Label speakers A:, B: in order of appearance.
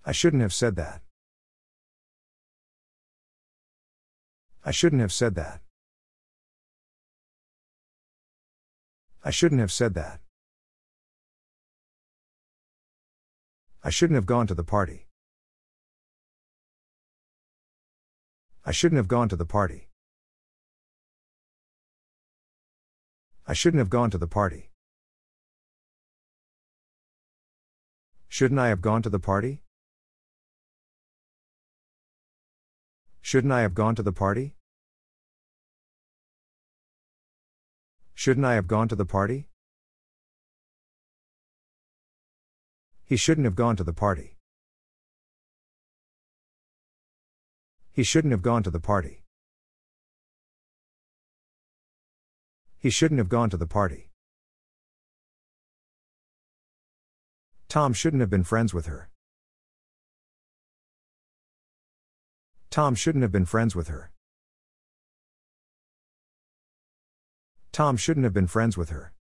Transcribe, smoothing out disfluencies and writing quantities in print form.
A: I shouldn't have said that. I shouldn't have said that. I shouldn't have said that. I shouldn't have gone to the party. I shouldn't have gone to the party. I shouldn't have gone to the party. Shouldn't I have gone to the party? Shouldn't I have gone to the party? Shouldn't I have gone to the party? He shouldn't have gone to the party. He shouldn't have gone to the party. He shouldn't have gone to the party. Tom shouldn't have been friends with her. Tom shouldn't have been friends with her. Tom shouldn't have been friends with her.